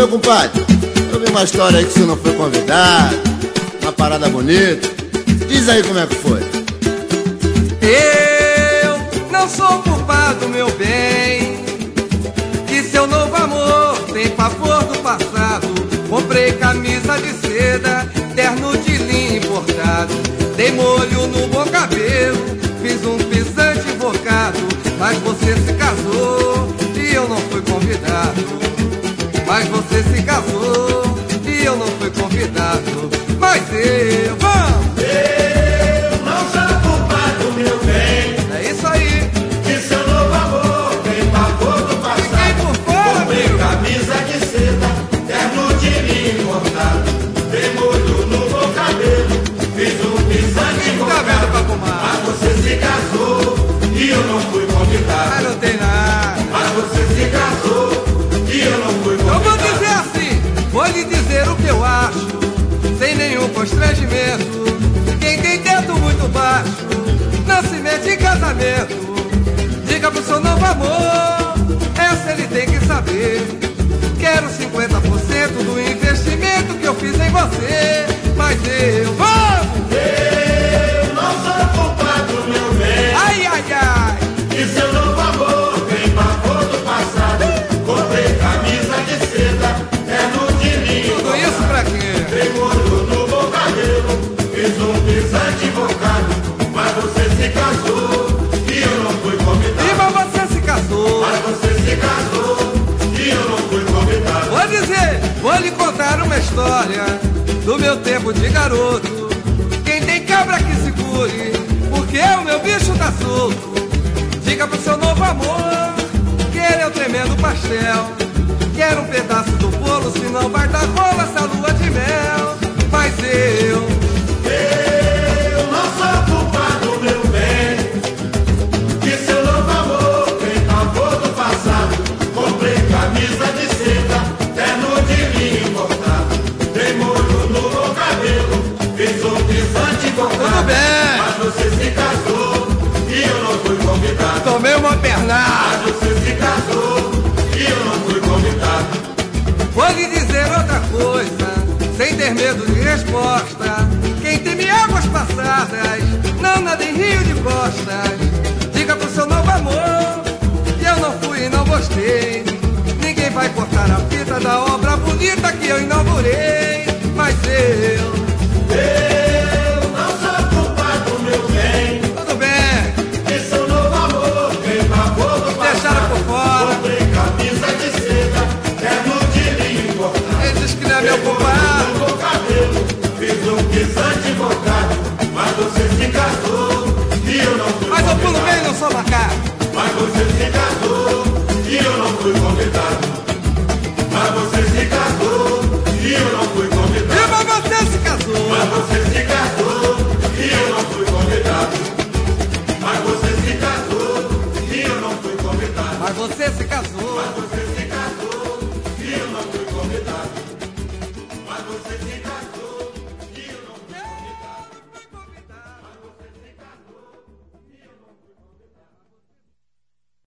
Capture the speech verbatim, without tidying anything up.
meu compadre, eu vi uma história aí que você não foi convidado, uma parada bonita. Diz aí como é que foi. Eu não sou culpado, meu bem, que seu novo amor tem pavor do passado. Comprei camisa de seda, terno de linho importado, dei molho no bom cabelo, fiz um pisante invocado. Mas você se casou e eu não fui convidado. Mas você se casou e eu não fui convidado. Mas eu, vamos! Eu não sou culpado, meu bem. É isso aí. Que seu novo amor tem pavor do passado. Fiquei por fora, comprei meu. camisa de seda, terno de linho importado, dei molho no bom cabelo, fiz um pisante invocado. Pra fumar. Mas você se casou e eu não fui convidado. Ah, não tem nada. Mas você se casou e eu não fui convidado. Eu vou dizer assim, vou lhe dizer o que eu acho, sem nenhum constrangimento. Quem tem teto muito baixo não se mete em casamento. Diga pro seu novo amor, essa ele tem que saber. Quero cinquenta por cento do investimento que eu fiz em você. Mas eu, vamos! Eu não sou culpado, meu bem. Ai, ai, ai! E seu novo amor tem pavor do passado. Comprei camisa de seda, terno de linho. Tudo isso pra quê? Dei molho no bom cabelo, fiz um pisante invocado. Mas você se casou e eu não fui convidado. E mas você se casou. Mas você se casou e eu não fui convidado. Vou dizer, vou lhe contar uma história do meu tempo de garoto. Quem tem cabra que segure, porque o meu bicho tá solto. Diga pro seu novo amor que ele é o tremendo pastel. Quero um pedaço do bolo, senão vai dar rola essa lua de mel. Mas eu, Eu não sou culpado, meu bem, que seu novo amor tem pavor do passado. Comprei camisa de seda, terno de linho importado, dei molho no bom cabelo, fiz um pisante invocado. tudo bem, Mas você se casou e eu não fui convidado. tomei uma pernada. Mas você se casou e eu não fui convidado. Vou lhe dizer outra coisa, sem ter medo de resposta. Quem teme águas passadas